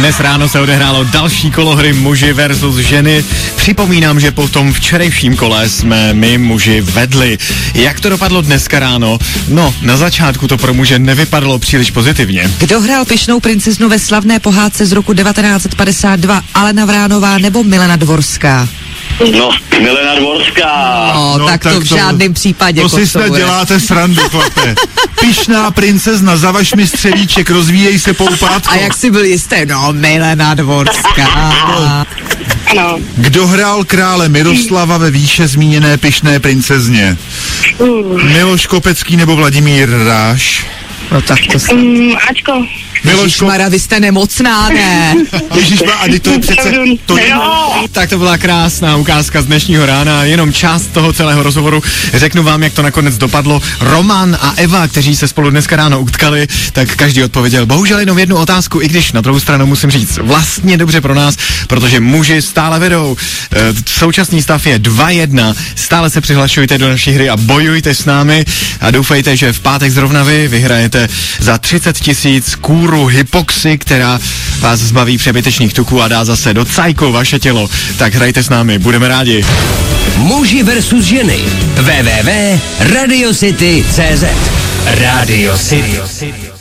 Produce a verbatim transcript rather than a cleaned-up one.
Dnes ráno se odehrálo další kolo hry muži versus ženy. Připomínám, že po tom včerejším kole jsme my muži vedli. Jak to dopadlo dneska ráno? No, na začátku to pro muže nevypadalo příliš pozitivně. Kdo hrál pyšnou princeznu ve slavné pohádce z roku devatenáct padesát dva? Alena Vránová nebo Milena Dvorská? No, Milena Dvorská. No, No, tak, tak to v to- žádném případě. To si snad Kocoure. děláte srandu, chlape. Pyšná princezna, zavaž mi střevíček, rozvíjej se po upátku. A jak si byl jistý? No, Milena Dvorská. Ano. Kdo hrál krále Miroslava ve výše zmíněné pyšné princezně? Miloš Kopecký nebo Vladimír Ráš? No tak to se... Mm, Ačko. Miloš Ko... Mara, vy jste nemocná, ne? Ježišma, a to je přece... To je... Jo. Tak to byla krásná ukázka z dnešního rána, jenom část toho celého rozhovoru. Řeknu vám, jak to nakonec dopadlo. Roman a Eva, kteří se spolu dneska ráno utkali, tak každý odpověděl bohužel jenom jednu otázku, i když na druhou stranu musím říct vlastně dobře pro nás, protože muži stále vedou. E, současný stav je dva jedna. Stále se přihlašujte do naší hry a bojujte s námi a doufejte, že v pátek zrovna vy vyhrajete za třicet tisíc kůru hypoxy, která vás zbaví přebytečných tuků a dá zase do cajku vaše tělo. Tak hrajte s námi, budeme rádi. Muži versus ženy. w w w tečka radio city tečka c z Radio City.